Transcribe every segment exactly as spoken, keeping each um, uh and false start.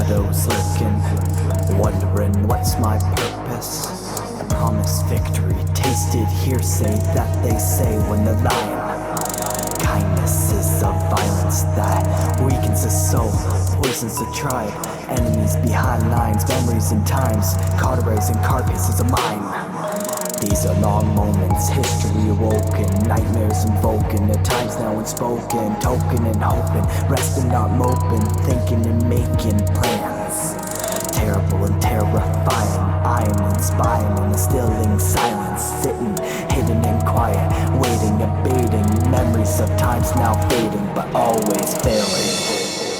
shadows lurking, wondering what's my purpose. I promise victory, tasted hearsay that they say when they're lying. Kindness is a violence that weakens the soul, poisons the tribe. Enemies behind lines, memories and times, cauterizing carcasses of mine. These are long moments, history awoken, nightmares invoking, at times now unspoken, token and hoping, resting not moping, thinking and making plans. Terrible and terrifying, I am inspiring and instilling silence, sitting hidden and quiet, waiting and baiting, memories of times now fading, but always failing.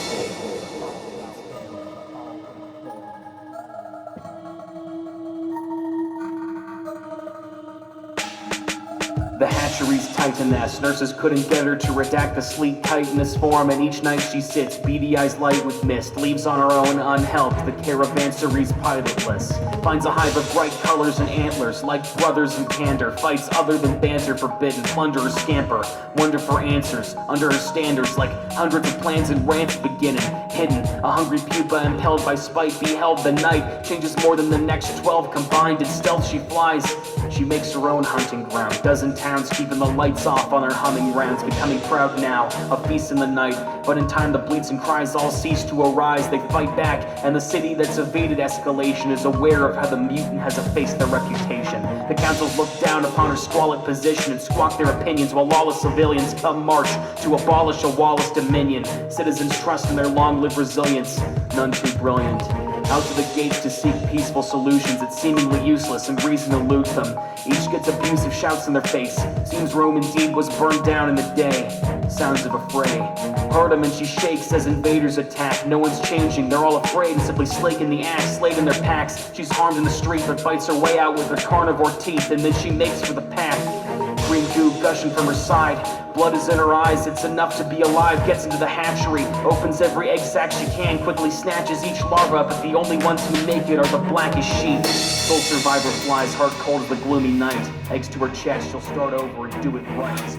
The hatchery's titaness. Nurses couldn't get her to redact the sleek chitinous form, and each night she sits, beady eyes light with mist, leaves on her own unhelped, the caravanseries pilotless. Finds a hive of bright colors and antlers, like brothers in candor, fights other than banter, forbidden, plunder or scamper, wonder for answers, under her standards, like hundreds of plans and rants beginning, hidden, a hungry pupa impelled by spite, beheld the night, changes more than the next twelve combined, in stealth she flies, she makes her own hunting ground, dozen towns keeping the lights off on their humming rounds, becoming proud now, a feast in the night, but in time the bleats and cries all cease to arise, they fight back, and the city that's evaded escalation is aware of how the mutant has effaced their reputation. The councils look down upon her squalid position and squawk their opinions while lawless civilians come march to abolish a Wallace dominion. Citizens trust in their long-lived resilience, none too brilliant. Out to the gates to seek peaceful solutions, it's seemingly useless and reason elude them. Each gets abusive shouts in their face. Seems Rome indeed was burned down in the day. Sounds of a fray. Heard him and she shakes as invaders attack. No one's changing, they're all afraid and simply slaking the axe, slate in their packs. She's harmed in the street but fights her way out with her carnivore teeth, and then she makes for the path. Green goo gushing from her side, blood is in her eyes, it's enough to be alive. Gets into the hatchery, opens every egg sac she can, quickly snatches each larva, but the only ones who make it are the blackest sheep. Sole survivor flies, heart cold as the gloomy night. Eggs to her chest, she'll start over and do it right.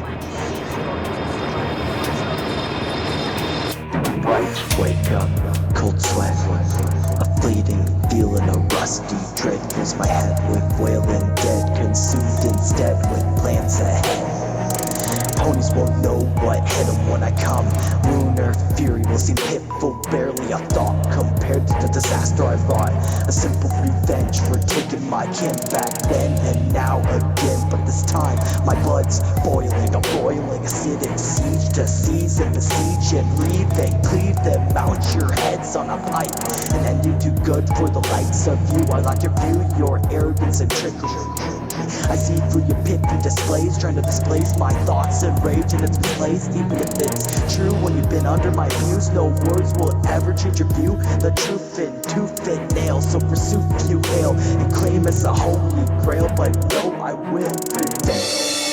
Bright, wake up, cold sweat, a fleeting feeling, a rusty dread fills my head with wailing dead, consumed instead with plans ahead. Ponies won't know what hit them when I come. Lunar fury will seem pitiful, barely a thought compared to the disaster I wrought. A simple revenge for taking my kin back then and now again. But this time my blood's boiling, a boiling acidic siege to seize and besiege and read and cleave them. Mount your heads on a pike, and then you do good for the likes of you. I like your view, your arrogance and trickery. I see through your pithy displays, trying to displace my thoughts and rage in its place. Even if it's true, when you've been under my views, no words will ever change your view. The truth in tooth and nail, so pursue you hail and claim as a holy grail, but no, I will prevail.